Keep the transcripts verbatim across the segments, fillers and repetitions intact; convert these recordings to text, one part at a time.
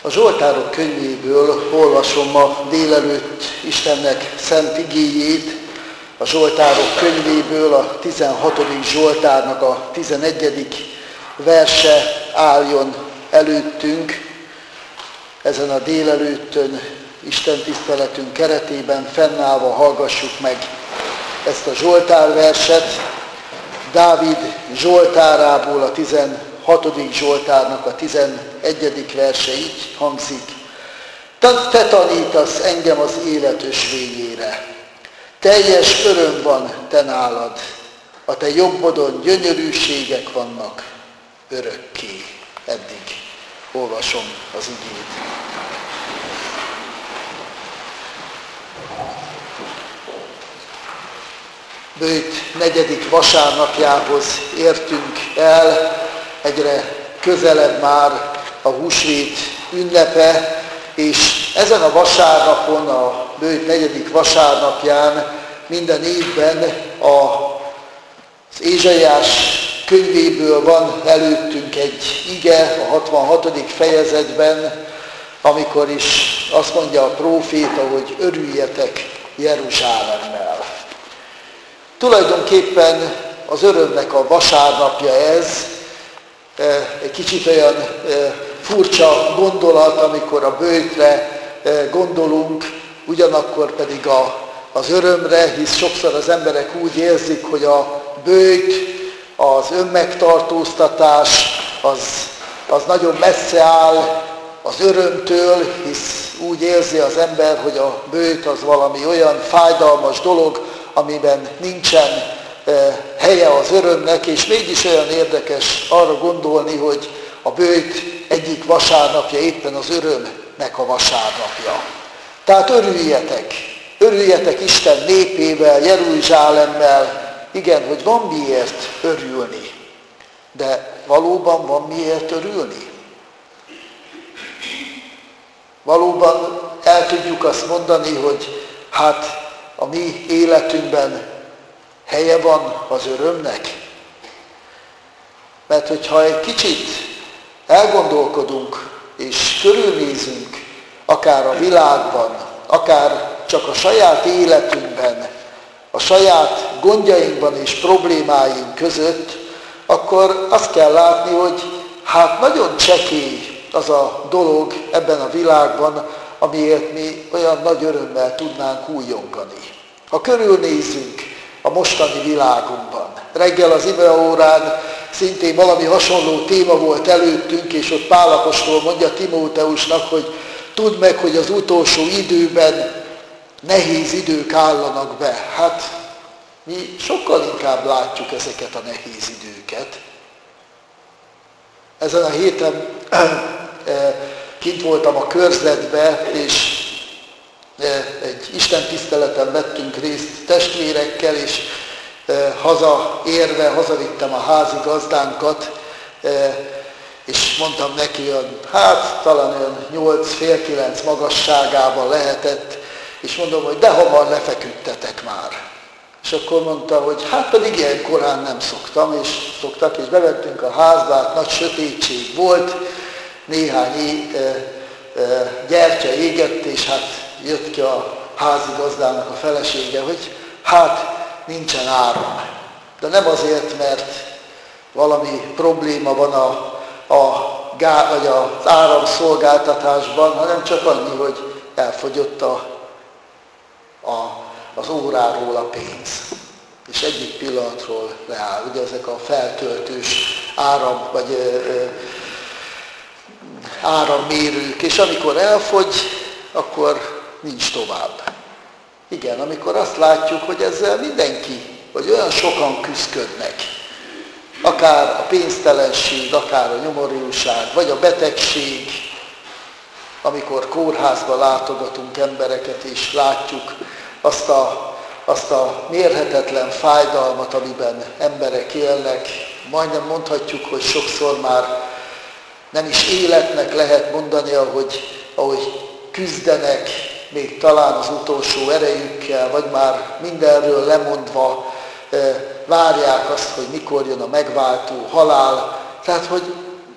A Zsoltárok könyvéből olvasom ma délelőtt Istennek szent igéjét, a Zsoltárok könyvéből a tizenhatodik Zsoltárnak a tizenegyedik verse álljon előttünk. Ezen a délelőttön Isten tiszteletünk keretében fennállva hallgassuk meg ezt a Zsoltárverset. Dávid Zsoltárából a tizenhatodik Zsoltárnak a tizenegyedik verse így hangzik. Te tanítasz engem az élet ösvényére. Teljes öröm van te nálad, a te jobbodon gyönyörűségek vannak örökké. Eddig olvasom az igét. Bőjt negyedik vasárnapjához értünk el, egyre közelebb már a húsvét ünnepe, és ezen a vasárnapon, a Bőjt negyedik vasárnapján minden évben az Ézsaiás könyvéből van előttünk egy ige a hatvanhatodik fejezetben, amikor is azt mondja a próféta, hogy örüljetek Jeruzsálemmel. Tulajdonképpen az örömnek a vasárnapja ez, egy kicsit olyan furcsa gondolat, amikor a bőjtre gondolunk, ugyanakkor pedig a, az örömre, hisz sokszor az emberek úgy érzik, hogy a bőjt, az önmegtartóztatás, az, az nagyon messze áll az örömtől, hisz úgy érzi az ember, hogy a bőjt az valami olyan fájdalmas dolog, amiben nincsen helye az örömnek, és mégis olyan érdekes arra gondolni, hogy a bőjt egyik vasárnapja éppen az örömnek a vasárnapja. Tehát örüljetek, örüljetek Isten népével, Jeruzsálemmel, igen, hogy van miért örülni, de valóban van miért örülni? Valóban el tudjuk azt mondani, hogy hát a mi életünkben helye van az örömnek? Mert hogyha egy kicsit elgondolkodunk és körülnézünk, akár a világban, akár csak a saját életünkben, a saját gondjainkban és problémáink között, akkor azt kell látni, hogy hát nagyon csekély az a dolog ebben a világban, amiért mi olyan nagy örömmel tudnánk újjongani. Ha körülnézzünk a mostani világunkban, reggel az imeórán szintén valami hasonló téma volt előttünk, és ott Pál apostol mondja Timóteusnak, hogy tudd meg, hogy az utolsó időben nehéz idők állanak be. Hát mi sokkal inkább látjuk ezeket a nehéz időket. Ezen a héten kint voltam a körzetbe, és egy istentiszteleten vettünk részt testvérekkel, és hazaérve, hazavittem a házigazdánkat, és mondtam neki, hogy hát talán olyan nyolc, fél kilenc magasságában lehetett, és mondom, hogy de hamar lefeküdtetek már. És akkor mondta, hogy hát pedig ilyen korán nem szoktam, és szoktak, és bevettünk a házba, hát nagy sötétség volt, néhány gyertya égett, és hát jött ki a házigazdának a felesége, hogy hát nincsen áram. De nem azért, mert valami probléma van a, a, gá, vagy az áramszolgáltatásban, hanem csak annyi, hogy elfogyott a, a, az óráról a pénz. És egyik pillanatról leáll. Ugye ezek a feltöltős áram, vagy ö, ö, árammérők, és amikor elfogy, akkor nincs tovább. Igen, amikor azt látjuk, hogy ezzel mindenki, vagy olyan sokan küzdködnek, akár a pénztelenség, akár a nyomorúság, vagy a betegség, amikor kórházba látogatunk embereket, és látjuk azt a, azt a mérhetetlen fájdalmat, amiben emberek élnek, majdnem mondhatjuk, hogy sokszor már nem is életnek lehet mondani, ahogy, ahogy küzdenek, még talán az utolsó erejükkel, vagy már mindenről lemondva várják azt, hogy mikor jön a megváltó halál. Tehát, hogy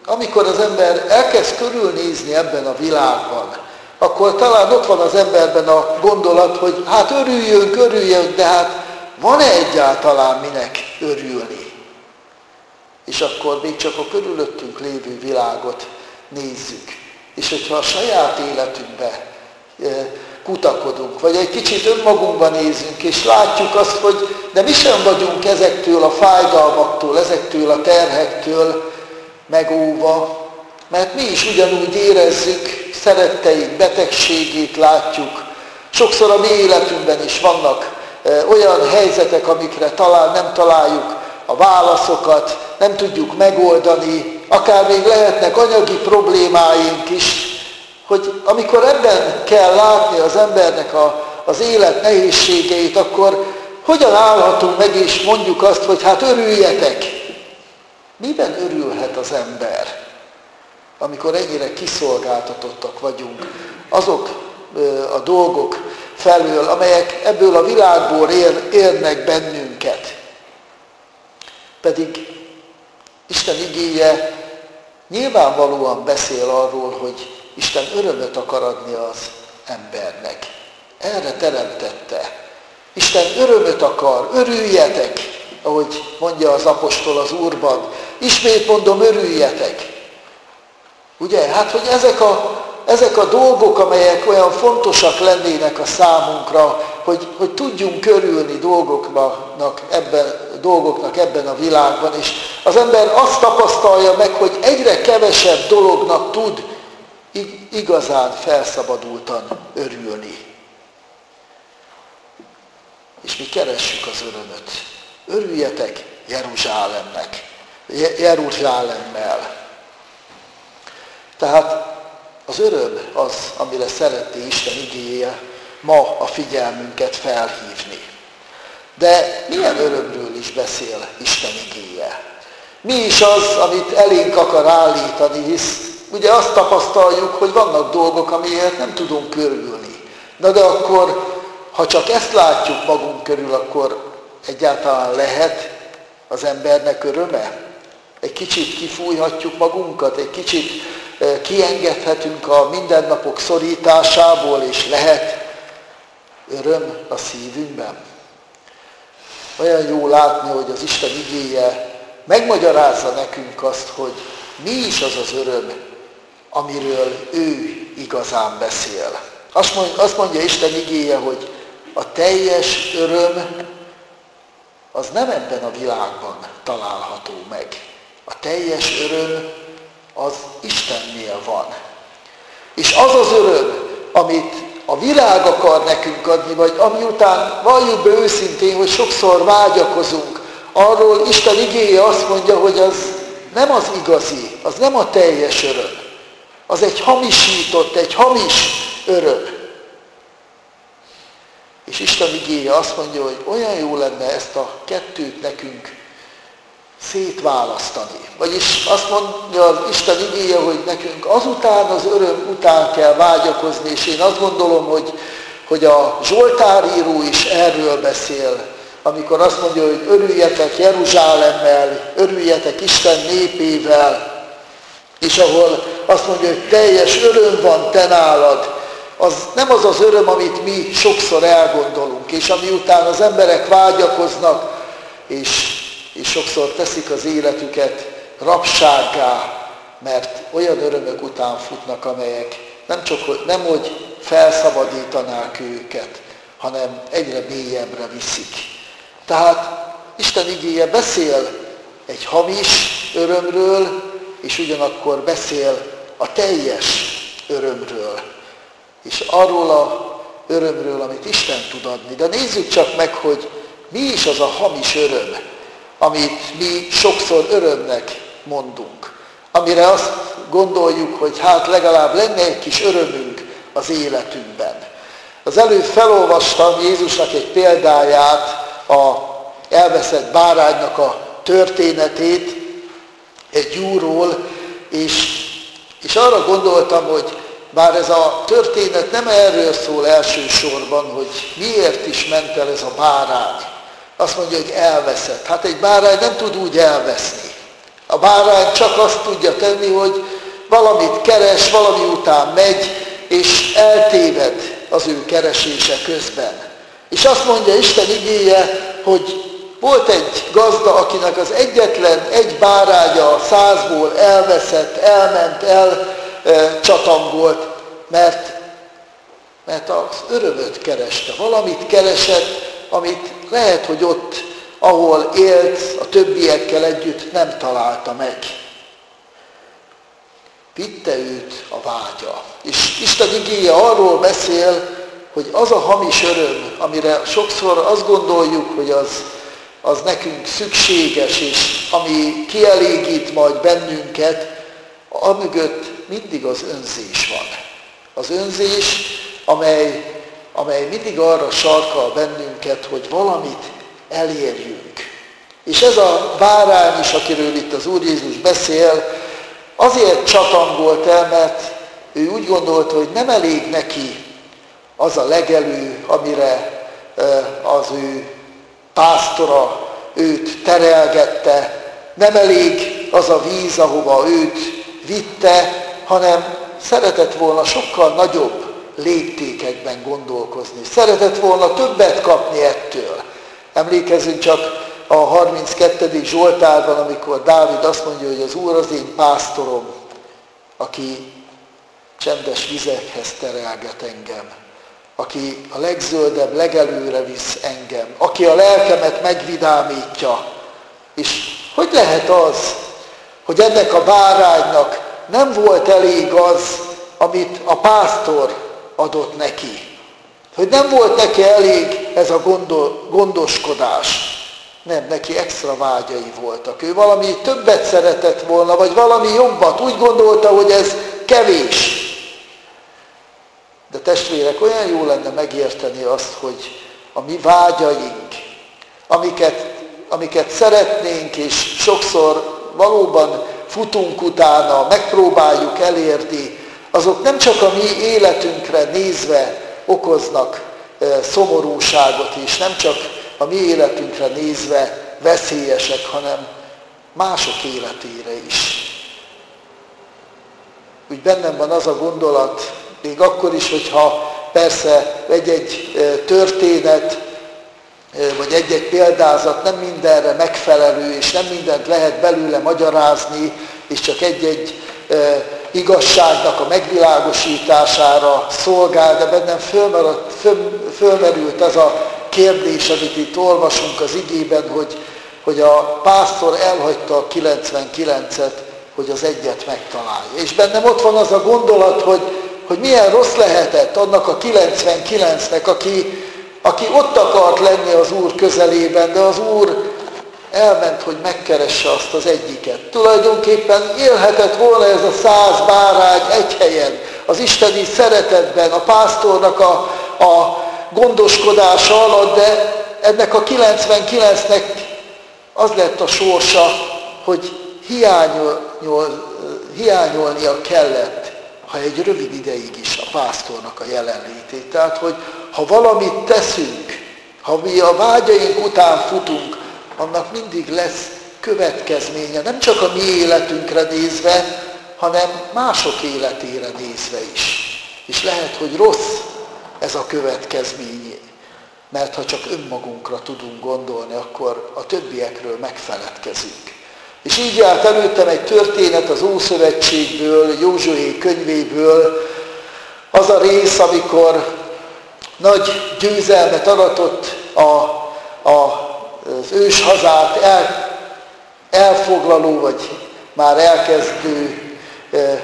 amikor az ember elkezd körülnézni ebben a világban, akkor talán ott van az emberben a gondolat, hogy hát örüljünk, örüljünk, de hát van-e egyáltalán minek örülni? És akkor még csak a körülöttünk lévő világot nézzük. És hogyha a saját életünkbe kutakodunk, vagy egy kicsit önmagunkban nézünk, és látjuk azt, hogy de mi sem vagyunk ezektől a fájdalmaktól, ezektől a terhektől megóva, mert mi is ugyanúgy érezzük szeretteink betegségét, látjuk. Sokszor a mi életünkben is vannak olyan helyzetek, amikre talán nem találjuk a válaszokat, nem tudjuk megoldani, akár még lehetnek anyagi problémáink is, hogy amikor ebben kell látni az embernek a, az élet nehézségeit, akkor hogyan állhatunk meg és mondjuk azt, hogy hát örüljetek. Miben örülhet az ember, amikor ennyire kiszolgáltatottak vagyunk azok a dolgok felől, amelyek ebből a világból ér, érnek bennünket? Pedig Isten igéje nyilvánvalóan beszél arról, hogy Isten örömöt akar adni az embernek. Erre teremtette. Isten örömöt akar, örüljetek, ahogy mondja az apostol az Úrban. Ismét mondom, örüljetek. Ugye, hát hogy ezek a, ezek a dolgok, amelyek olyan fontosak lennének a számunkra, hogy, hogy tudjunk örülni dolgoknak ebben, dolgoknak ebben a világban, és az ember azt tapasztalja meg, hogy egyre kevesebb dolognak tud igazán felszabadultan örülni. És mi keressük az örömöt. Örüljetek Jeruzsálemnek, Jeruzsálemmel. Tehát az öröm az, amire szeretné Isten igéje ma a figyelmünket felhívni. De milyen örömről is beszél Isten igéje? Mi is az, amit elénk akar állítani, hisz ugye azt tapasztaljuk, hogy vannak dolgok, amiért nem tudunk örülni. Na de akkor, ha csak ezt látjuk magunk körül, akkor egyáltalán lehet az embernek öröme? Egy kicsit kifújhatjuk magunkat, egy kicsit kiengedhetünk a mindennapok szorításából, és lehet öröm a szívünkben. Olyan jó látni, hogy az Isten igéje megmagyarázza nekünk azt, hogy mi is az az öröm, amiről ő igazán beszél. Azt mondja, azt mondja Isten igéje, hogy a teljes öröm az nem ebben a világban található meg. A teljes öröm az Istennél van. És az az öröm, amit a világ akar nekünk adni, vagy ami után valljuk be őszintén, hogy sokszor vágyakozunk, arról Isten igéje azt mondja, hogy az nem az igazi, az nem a teljes öröm. Az egy hamisított, egy hamis öröm. És Isten igéje azt mondja, hogy olyan jó lenne ezt a kettőt nekünk szétválasztani. Vagyis azt mondja az Isten igéje, hogy nekünk azután, az öröm után kell vágyakozni, és én azt gondolom, hogy, hogy a Zsoltáríró is erről beszél, amikor azt mondja, hogy örüljetek Jeruzsálemmel, örüljetek Isten népével, és ahol azt mondja, hogy teljes öröm van te nálad, az nem az az öröm, amit mi sokszor elgondolunk, és ami után az emberek vágyakoznak, és, és sokszor teszik az életüket rabsággá, mert olyan örömök után futnak, amelyek nem csak hogy, nem hogy felszabadítanák őket, hanem egyre mélyebbre viszik. Tehát Isten igéje beszél egy hamis örömről, és ugyanakkor beszél a teljes örömről. És arról a örömről, amit Isten tud adni. De nézzük csak meg, hogy mi is az a hamis öröm, amit mi sokszor örömnek mondunk. Amire azt gondoljuk, hogy hát legalább lenne egy kis örömünk az életünkben. Az előbb felolvastam Jézusnak egy példáját, a elveszett báránynak a történetét egy gyúról, és, és arra gondoltam, hogy bár ez a történet nem erről szól elsősorban, hogy miért is ment el ez a bárány. Azt mondja, hogy elveszett. Hát egy bárány nem tud úgy elveszni. A bárány csak azt tudja tenni, hogy valamit keres, valami után megy, és eltéved az ő keresése közben. És azt mondja Isten igéje, hogy volt egy gazda, akinek az egyetlen egy báránya százból elveszett, elment, elcsatangolt, mert, mert az örömöt kereste. Valamit keresett, amit lehet, hogy ott, ahol élt, a többiekkel együtt nem találta meg. Vitte őt a vágya. És Isten igéje arról beszél, hogy az a hamis öröm, amire sokszor azt gondoljuk, hogy az, az nekünk szükséges, és ami kielégít majd bennünket, amögött mindig az önzés van. Az önzés, amely, amely mindig arra sarkal bennünket, hogy valamit elérjünk. És ez a bárány is, akiről itt az Úr Jézus beszél, azért csatangolt el, mert ő úgy gondolta, hogy nem elég neki az a legelő, amire az ő pásztora őt terelgette, nem elég az a víz, ahova őt vitte, hanem szeretett volna sokkal nagyobb léptékekben gondolkozni. Szeretett volna többet kapni ettől. Emlékezzünk csak a harminckettedik Zsoltárban, amikor Dávid azt mondja, hogy az Úr az én pásztorom, aki csendes vizekhez terelget engem, aki a legzöldebb legelőre visz engem, aki a lelkemet megvidámítja. És hogy lehet az, hogy ennek a báránynak nem volt elég az, amit a pásztor adott neki? Hogy nem volt neki elég ez a gondol, gondoskodás? Nem, neki extra vágyai voltak. Ő valami többet szeretett volna, vagy valami jobbat. Úgy gondolta, hogy ez kevés. De testvérek, olyan jó lenne megérteni azt, hogy a mi vágyaink, amiket, amiket szeretnénk, és sokszor valóban futunk utána, megpróbáljuk elérni, azok nem csak a mi életünkre nézve okoznak e, szomorúságot is, nem csak a mi életünkre nézve veszélyesek, hanem mások életére is. Úgy bennem van az a gondolat, még akkor is, hogyha persze egy-egy történet, vagy egy-egy példázat nem mindenre megfelelő, és nem mindent lehet belőle magyarázni, és csak egy-egy igazságnak a megvilágosítására szolgál, de bennem fölmaradt, föl, fölmerült az a kérdés, amit itt olvasunk az igében, hogy, hogy a pásztor elhagyta a kilencvenkilencet, hogy az egyet megtalálja. És bennem ott van az a gondolat, hogy, hogy milyen rossz lehetett annak a kilencvenkilencnek, aki, aki ott akart lenni az Úr közelében, de az Úr elment, hogy megkeresse azt az egyiket. Tulajdonképpen élhetett volna ez a száz bárány egy helyen, az isteni szeretetben, a pásztornak a, a gondoskodása alatt, de ennek a kilencvenkilencnek az lett a sorsa, hogy hiányol, hiányolnia kellett, ha egy rövid ideig is a pásztornak a jelenlétét. Tehát, hogy ha valamit teszünk, ha mi a vágyaink után futunk, annak mindig lesz következménye, nem csak a mi életünkre nézve, hanem mások életére nézve is. És lehet, hogy rossz ez a következmény, mert ha csak önmagunkra tudunk gondolni, akkor a többiekről megfeledkezünk. És így állt előttem egy történet az Ószövetségből, Józsué könyvéből, az a rész, amikor nagy győzelmet aratott a, a, az őshazát el, elfoglaló, vagy már elkezdő e,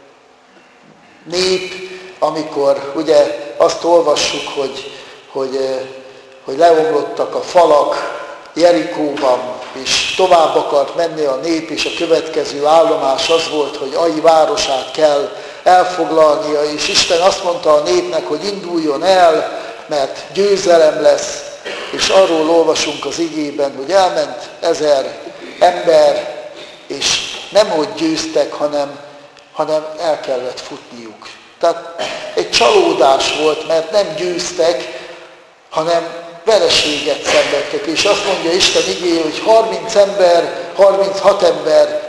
nép, amikor ugye azt olvassuk, hogy, hogy, hogy leomlottak a falak Jerikóban, és tovább akart menni a nép, és a következő állomás az volt, hogy Ai városát kell elfoglalnia, és Isten azt mondta a népnek, hogy induljon el, mert győzelem lesz, és arról olvasunk az igében, hogy elment ezer ember, és nem hogy győztek, hanem, hanem el kellett futniuk. Tehát egy csalódás volt, mert nem győztek, hanem vereséget szenvedtek. És azt mondja Isten igéje, hogy harminc ember, harminchat ember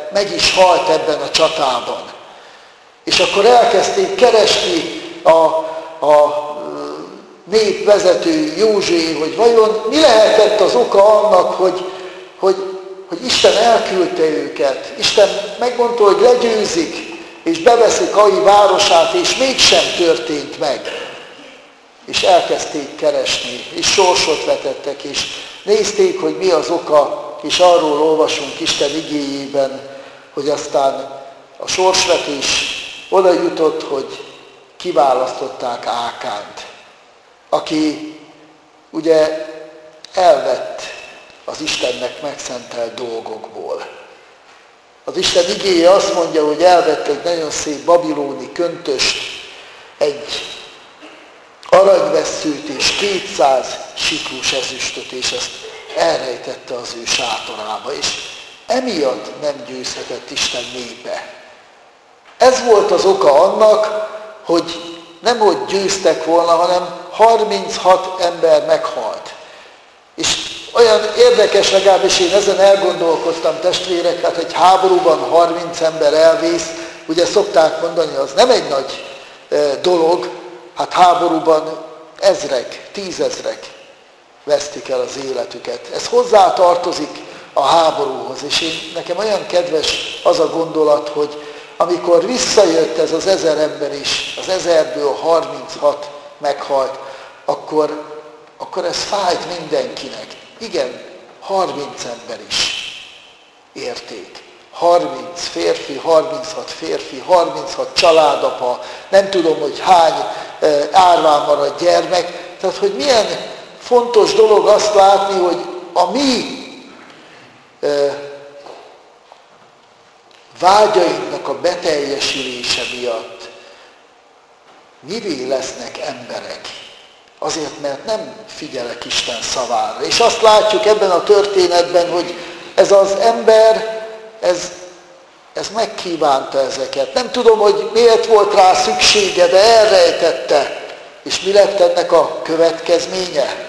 meg is halt ebben a csatában. És akkor elkezdték keresni a, a népvezető Józsué, hogy vajon mi lehetett az oka annak, hogy, hogy, hogy Isten elküldte őket. Isten megmondta, hogy legyőzik, és beveszik Ai városát, és mégsem történt meg. És elkezdték keresni, és sorsot vetettek, és nézték, hogy mi az oka, és arról olvasunk Isten igéjében, hogy aztán a sorsvetés oda jutott, hogy kiválasztották Ákánt, aki ugye elvett az Istennek megszentelt dolgokból. Az Isten igéje azt mondja, hogy elvett egy nagyon szép babiloni köntöst, egy aranyvesszőt és kétszáz siklus ezüstöt, és ezt elrejtette az ő sátorába, és emiatt nem győzhetett Isten népe. Ez volt az oka annak, hogy nem hogy győztek volna, hanem harminchat ember meghalt. És olyan érdekes, legalábbis én ezen elgondolkoztam, testvérek, hát egy háborúban harminc ember elvész, ugye szokták mondani, az nem egy nagy dolog, hát háborúban ezrek, tízezrek vesztik el az életüket. Ez hozzátartozik a háborúhoz, és én, nekem olyan kedves az a gondolat, hogy amikor visszajött ez az ezer ember is, az ezerből harminchat meghalt, akkor, akkor ez fájt mindenkinek. Igen, harminc ember is érték. harminc férfi, harminchat férfi, harminchat családapa, nem tudom, hogy hány árván maradt gyermek. Tehát, hogy milyen fontos dolog azt látni, hogy a mi vágyainknak a beteljesülése miatt mivé lesznek emberek. Azért, mert nem figyelek Isten szavára. És azt látjuk ebben a történetben, hogy ez az ember, ez, ez megkívánta ezeket. Nem tudom, hogy miért volt rá szüksége, de elrejtette. És mi lett ennek a következménye?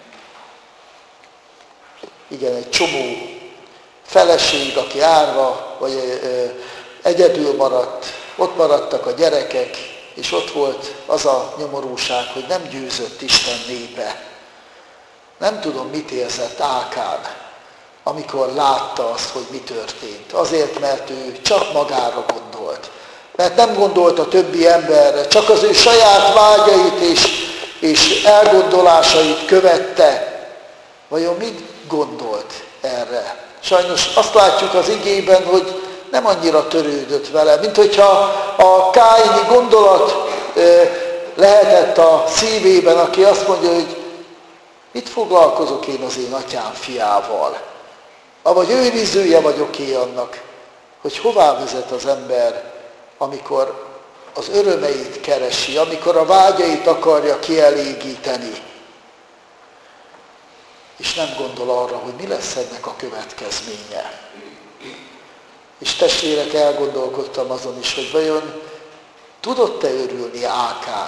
Igen, egy csomó feleség, aki árva, vagy ö, egyedül maradt, ott maradtak a gyerekek, és ott volt az a nyomorúság, hogy nem győzött Isten népe. Nem tudom, mit érzett Ákán, amikor látta azt, hogy mi történt. Azért, mert ő csak magára gondolt. Mert nem gondolt a többi emberre, csak az ő saját vágyait és, és elgondolásait követte. Vajon mit gondolt erre? Sajnos azt látjuk az igében, hogy nem annyira törődött vele, mint hogyha a káini gondolat lehetett a szívében, aki azt mondja, hogy mit foglalkozok én az én atyám fiával? Avagy őrizője vagyok én annak, hogy hová vezet az ember, amikor az örömeit keresi, amikor a vágyait akarja kielégíteni, és nem gondol arra, hogy mi lesz ennek a következménye. És testvérek, elgondolkodtam azon is, hogy vajon tudott-e örülni Ákán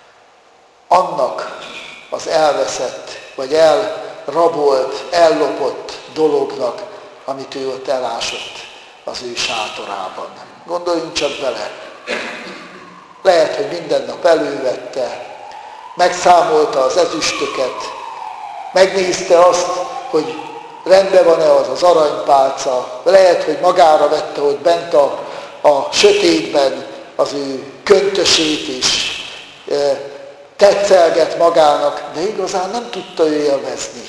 annak az elveszett, vagy elrabolt, ellopott dolognak, amit ő ott elásott az ő sátorában. Gondoljunk csak bele. Lehet, hogy minden nap elővette, megszámolta az ezüstöket, megnézte azt, hogy rendben van-e az az aranypálca, lehet, hogy magára vette, hogy bent a, a sötétben az ő köntösét is e, tetszelget magának, de igazán nem tudta ő élvezni.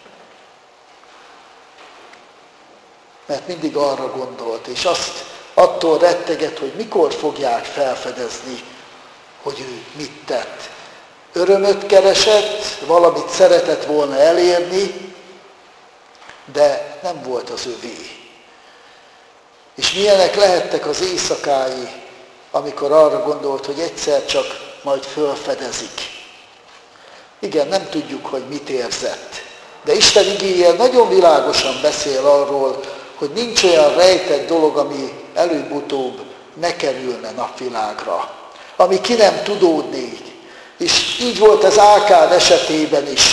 Mert mindig arra gondolt, és azt attól retteget, hogy mikor fogják felfedezni, hogy ő mit tett. Örömöt keresett, valamit szeretett volna elérni, de nem volt az övé. És milyenek lehettek az éjszakái, amikor arra gondolt, hogy egyszer csak majd felfedezik. Igen, nem tudjuk, hogy mit érzett. De Isten igéje nagyon világosan beszél arról, hogy nincs olyan rejtett dolog, ami előbb-utóbb ne kerülne napvilágra. Ami ki nem tudódnék. És így volt ez Ákán esetében is.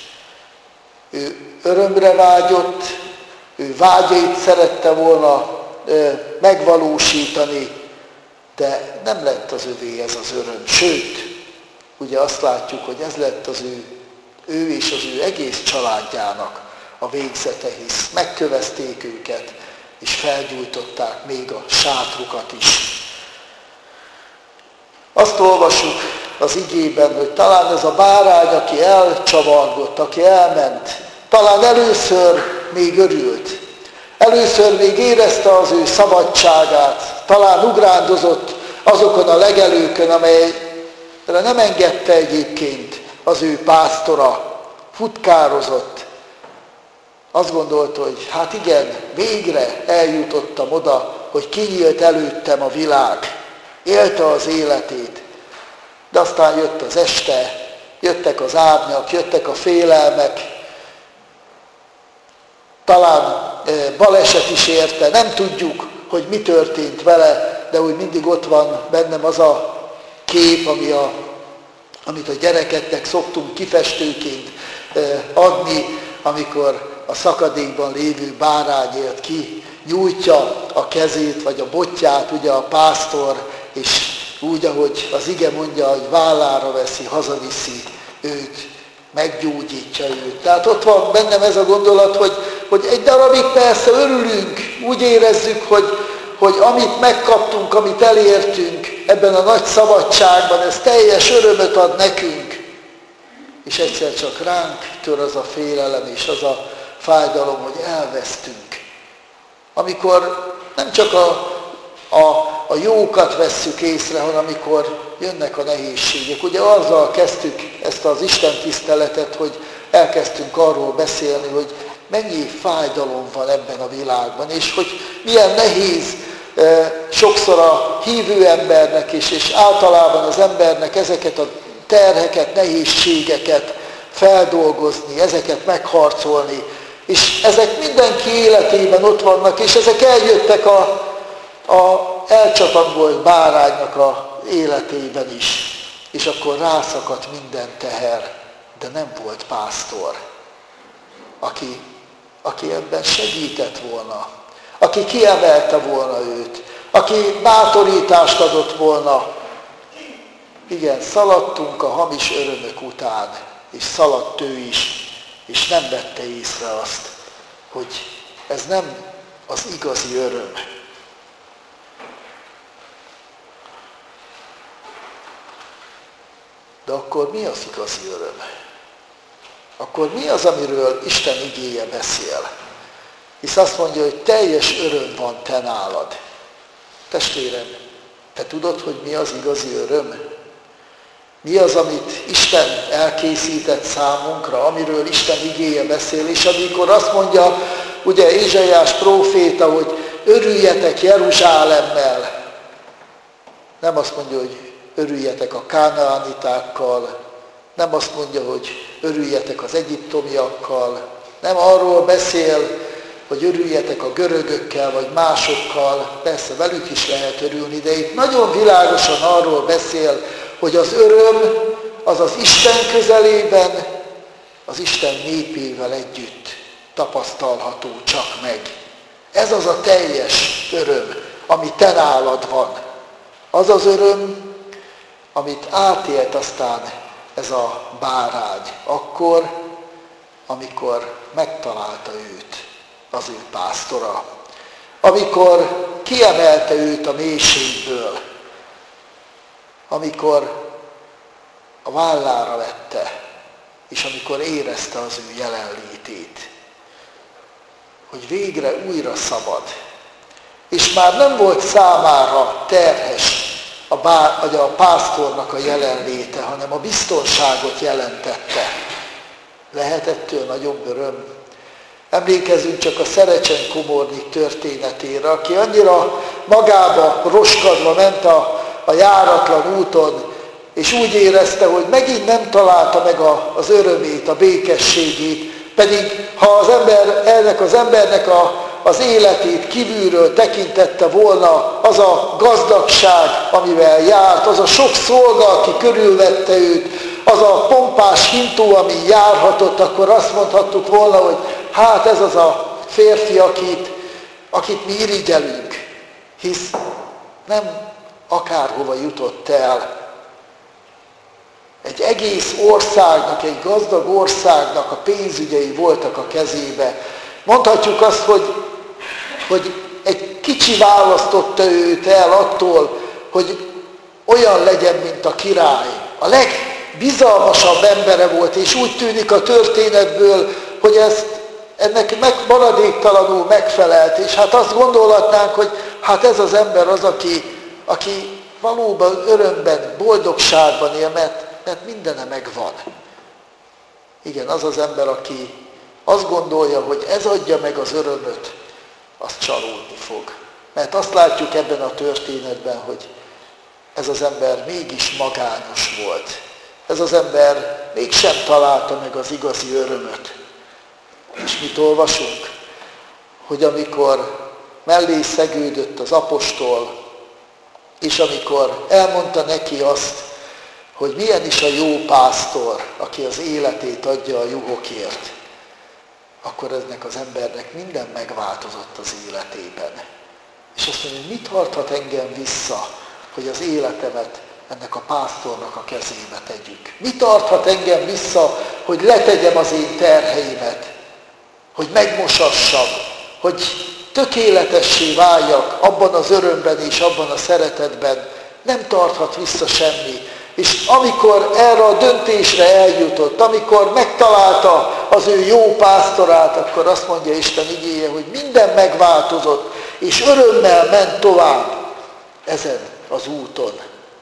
Ő örömre vágyott, ő vágyait szerette volna megvalósítani, de nem lett az övé ez az öröm. Sőt, ugye azt látjuk, hogy ez lett az ő, ő és az ő egész családjának a végzete, hisz megkövezték őket, és felgyújtották még a sátrukat is. Azt olvasjuk az igében, hogy talán ez a bárány, aki elcsavargott, aki elment, talán először még örült. Először még érezte az ő szabadságát, talán ugrándozott azokon a legelőkön, amelyre nem engedte egyébként az ő pásztora, futkározott. Azt gondolta, hogy hát igen, végre eljutottam oda, hogy kinyílt előttem a világ. Élte az életét, de aztán jött az este, jöttek az árnyak, jöttek a félelmek, talán baleset is érte, nem tudjuk, hogy mi történt vele, de úgy mindig ott van bennem az a kép, ami a, amit a gyerekeknek szoktunk kifestőként adni, amikor a szakadékban lévő bárányért ki nyújtja a kezét, vagy a botját, ugye a pásztor, és úgy, ahogy az ige mondja, hogy vállára veszi, hazaviszi őt, meggyógyítja őt. Tehát ott van bennem ez a gondolat, hogy, hogy egy darabig persze örülünk, úgy érezzük, hogy, hogy amit megkaptunk, amit elértünk ebben a nagy szabadságban, ez teljes örömöt ad nekünk. És egyszer csak ránk tör az a félelem és az a fájdalom, hogy elvesztünk. Amikor nem csak a, a, a jókat vesszük észre, hanem amikor jönnek a nehézségek. Ugye azzal kezdtük ezt az Isten tiszteletet, hogy elkezdtünk arról beszélni, hogy mennyi fájdalom van ebben a világban, és hogy milyen nehéz e, sokszor a hívő embernek is, és általában az embernek ezeket a terheket, nehézségeket feldolgozni, ezeket megharcolni. És ezek mindenki életében ott vannak, és ezek eljöttek a, a elcsatangolt báránynak a életében is. És akkor rászakadt minden teher, de nem volt pásztor, aki, aki ebben segített volna, aki kiemelte volna őt, aki bátorítást adott volna. Igen, szaladtunk a hamis örömök után, és szaladt ő is, és nem vette észre azt, hogy ez nem az igazi öröm. De akkor mi az igazi öröm? Akkor mi az, amiről Isten igéje beszél? Hisz azt mondja, hogy teljes öröm van te nálad. Testvérem, te tudod, hogy mi az igazi öröm? Mi az, amit Isten elkészített számunkra, amiről Isten igéje beszél, és amikor azt mondja, ugye Ézsaiás próféta, hogy örüljetek Jeruzsálemmel, nem azt mondja, hogy örüljetek a kánaánitákkal, nem azt mondja, hogy örüljetek az egyiptomiakkal, nem arról beszél, hogy örüljetek a görögökkel, vagy másokkal, persze velük is lehet örülni, de itt nagyon világosan arról beszél, hogy az öröm az az Isten közelében, az Isten népével együtt tapasztalható csak meg. Ez az a teljes öröm, ami te nálad van. Az az öröm, amit átélt aztán ez a bárány, akkor, amikor megtalálta őt az ő pásztora, amikor kiemelte őt a mélységből, amikor a vállára vette, és amikor érezte az ő jelenlétét, hogy végre újra szabad, és már nem volt számára terhes a, bá, a pásztornak a jelenléte, hanem a biztonságot jelentette. Lehet ettől nagyobb öröm? Emlékezzünk csak a Szerecsen Komornik történetére, aki annyira magába roskadva ment a, a járatlan úton, és úgy érezte, hogy megint nem találta meg a, az örömét, a békességét, pedig ha az ember, ennek az embernek a, az életét kívülről tekintette volna, az a gazdagság, amivel járt, az a sok szolga, aki körülvette őt, az a pompás hintó, ami járhatott, akkor azt mondhattuk volna, hogy hát ez az a férfi, akit, akit mi irigyelünk. hisz nem akárhova jutott el. Egy egész országnak, egy gazdag országnak a pénzügyei voltak a kezébe. Mondhatjuk azt, hogy, hogy egy kicsi választotta őt el attól, hogy olyan legyen, mint a király. A legbizalmasabb embere volt, és úgy tűnik a történetből, hogy ezt, ennek meg, maradéktalanul megfelelt. És hát azt gondolhatnánk, hogy hát ez az ember az, aki, aki valóban örömben, boldogságban él, mert, mert mindene megvan. Igen, az az ember, aki azt gondolja, hogy ez adja meg az örömöt, az csalódni fog. Mert azt látjuk ebben a történetben, hogy ez az ember mégis magányos volt. Ez az ember mégsem találta meg az igazi örömöt. És mit olvasunk? Hogy amikor mellé szegődött az apostol, és amikor elmondta neki azt, hogy milyen is a jó pásztor, aki az életét adja a juhokért, akkor ennek az embernek minden megváltozott az életében. És azt mondja, hogy mit tarthat engem vissza, hogy az életemet ennek a pásztornak a kezébe tegyük? Mi tarthat engem vissza, hogy letegyem az én terheimet, hogy megmosassam, hogy tökéletessé váljak abban az örömben és abban a szeretetben? Nem tarthat vissza semmi. És amikor erre a döntésre eljutott, amikor megtalálta az ő jó pásztorát, akkor azt mondja Isten igéje, hogy minden megváltozott, és örömmel ment tovább ezen az úton.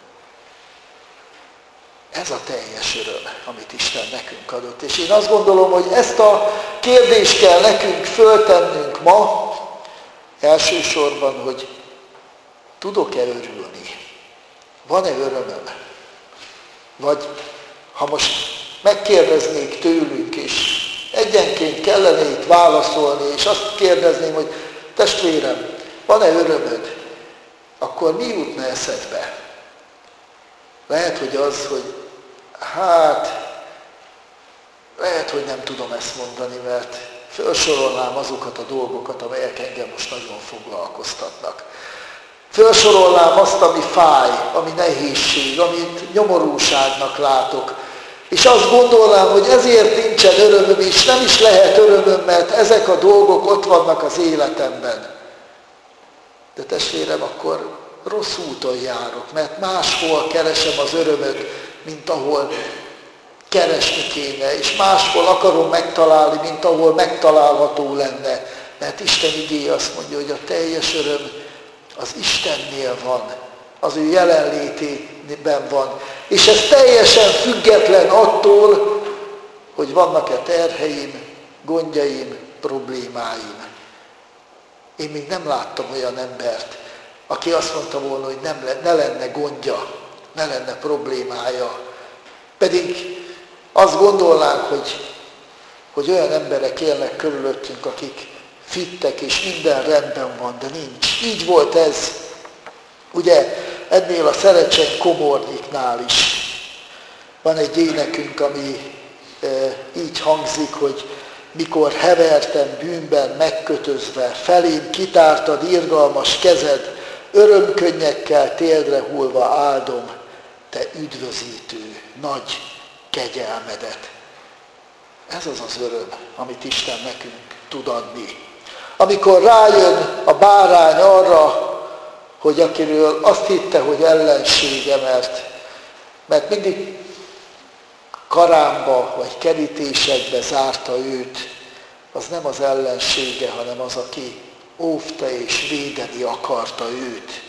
Ez a teljes öröm, amit Isten nekünk adott. És én azt gondolom, hogy ezt a kérdést kell nekünk föltennünk ma, elsősorban, hogy tudok-e örülni? Van-e örömöm? Vagy ha most megkérdeznék tőlünk, és egyenként kellene itt válaszolni, és azt kérdezném, hogy testvérem, van-e örömöd? Akkor mi jutna eszedbe? Lehet, hogy az, hogy hát, lehet, hogy nem tudom ezt mondani, mert felsorolnám azokat a dolgokat, amelyek engem most nagyon foglalkoztatnak. Felsorolnám azt, ami fáj, ami nehézség, amit nyomorúságnak látok. És azt gondolnám, hogy ezért nincsen örömöm, és nem is lehet örömöm, mert ezek a dolgok ott vannak az életemben. De testvérem, akkor rossz úton járok, mert máshol keresem az örömöt, mint ahol keresni kéne, és máshol akarom megtalálni, mint ahol megtalálható lenne. Mert Isten igéje azt mondja, hogy a teljes öröm az Istennél van, az ő jelenlétében van. És ez teljesen független attól, hogy vannak-e terheim, gondjaim, problémáim. Én még nem láttam olyan embert, aki azt mondta volna, hogy nem le, ne lenne gondja, ne lenne problémája. Pedig azt gondolnánk, hogy, hogy olyan emberek élnek körülöttünk, akik fittek, és minden rendben van, de nincs. Így volt ez, ugye, ennél a Szerecsen Komornyiknál is. Van egy énekünk, ami e, így hangzik, hogy mikor hevertem bűnben megkötözve, felém kitártad irgalmas kezed, örömkönnyekkel térdre hullva áldom, te üdvözítő, nagy kegyelmedet. Ez az az öröm, amit Isten nekünk tud adni. Amikor rájön a bárány arra, hogy akiről azt hitte, hogy ellensége, mert, mert mindig karámba vagy kerítésekbe zárta őt, az nem az ellensége, hanem az, aki óvta és védeni akarta őt.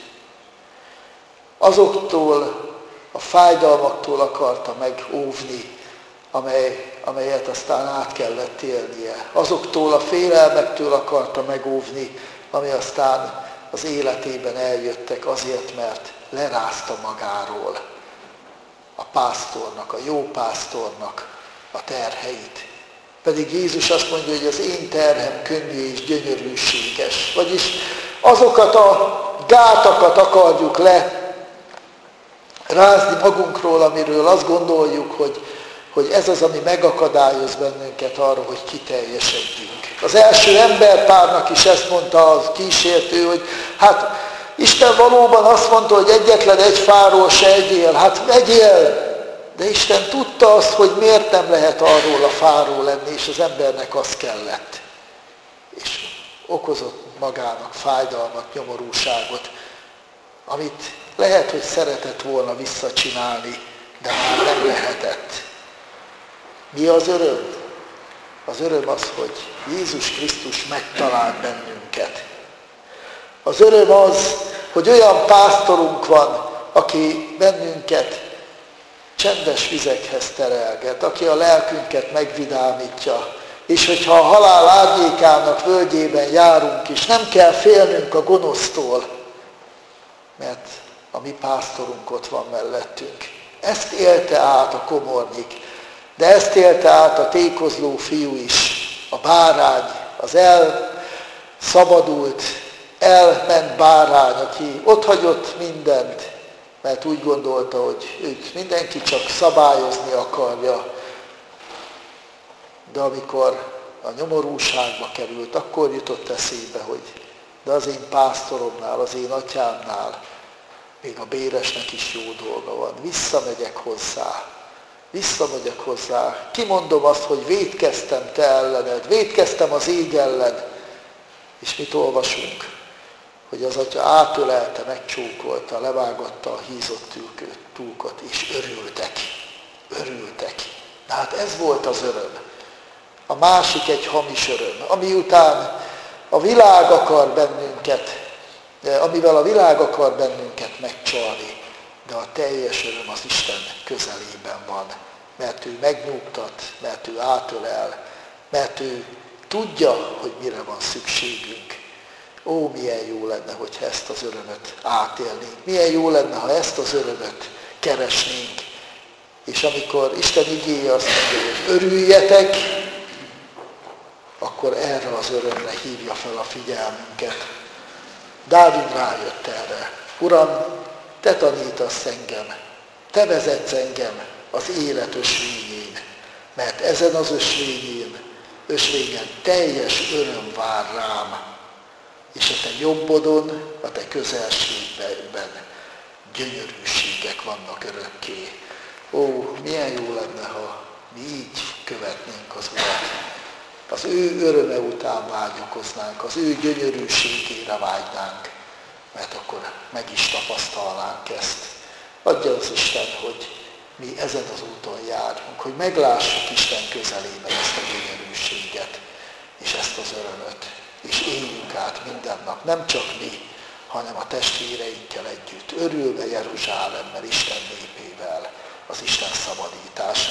Azoktól a fájdalmaktól akarta megóvni, amely, amelyet aztán át kellett élnie. Azoktól a félelmektől akarta megóvni, ami aztán az életében eljöttek azért, mert lerázta magáról a pásztornak, a jó pásztornak a terheit. Pedig Jézus azt mondja, hogy az én terhem könnyű és gyönyörűséges. Vagyis azokat a gátakat akarjuk le rázni magunkról, amiről azt gondoljuk, hogy, hogy ez az, ami megakadályoz bennünket arra, hogy kiteljesedjünk. Az első emberpárnak is ezt mondta az kísértő, hogy hát Isten valóban azt mondta, hogy egyetlen egy fáról se egyél, hát egyél! De Isten tudta azt, hogy miért nem lehet arról a fáról lenni, és az embernek az kellett. És okozott magának fájdalmat, nyomorúságot, amit lehet, hogy szeretett volna visszacsinálni, de már nem lehetett. Mi az öröm? Az öröm az, hogy Jézus Krisztus megtalált bennünket. Az öröm az, hogy olyan pásztorunk van, aki bennünket csendes vizekhez terelget, aki a lelkünket megvidámítja, és hogyha a halál árnyékának völgyében járunk is, nem kell félnünk a gonosztól, mert a mi pásztorunk ott van mellettünk. Ezt élte át a komornyik, de ezt élte át a tékozló fiú is, a bárány, az elszabadult, elment bárány, aki otthagyott mindent, mert úgy gondolta, hogy őt mindenki csak szabályozni akarja. De amikor a nyomorúságba került, akkor jutott eszébe, hogy de az én pásztoromnál, az én atyámnál még a béresnek is jó dolga van. Visszamegyek hozzá. Visszamegyek hozzá. Kimondom azt, hogy vétkeztem te ellened, vétkeztem az ég ellen. És mit olvasunk? Hogy az atya átölelte, megcsókolta, levágatta a hízott túlkot, és örültek. Örültek. Na hát ez volt az öröm. A másik egy hamis öröm, ami után a világ akar bennünket, amivel a világ akar bennünket megcsalni, de a teljes öröm az Isten közelében van, mert ő megnyugtat, mert ő átölel, mert ő tudja, hogy mire van szükségünk. Ó, milyen jó lenne, hogyha ezt az örömöt átélnénk, milyen jó lenne, ha ezt az örömöt keresnénk. És amikor Isten igéje azt mondja, hogy örüljetek, akkor erre az örömre hívja fel a figyelmünket. Dávid rájött erre. Uram, te tanítasz engem, te vezetsz engem az élet ösvényén, mert ezen az ösvényén, ösvényen teljes öröm vár rám, és a te jobbodon, a te közelségben gyönyörűségek vannak örökké. Ó, milyen jó lenne, ha mi így követnénk az Urat. Az ő öröme után vágyakoznánk, az ő gyönyörűségére vágynánk, mert akkor meg is tapasztalnánk ezt. Adja az Isten, hogy mi ezen az úton járunk, hogy meglássuk Isten közelében ezt a gyönyörűséget, és ezt az örömöt, és éljünk át minden nap, nem csak mi, hanem a testvéreinkkel együtt, örülve Jeruzsálemmel, Isten népével, az Isten szabadítását.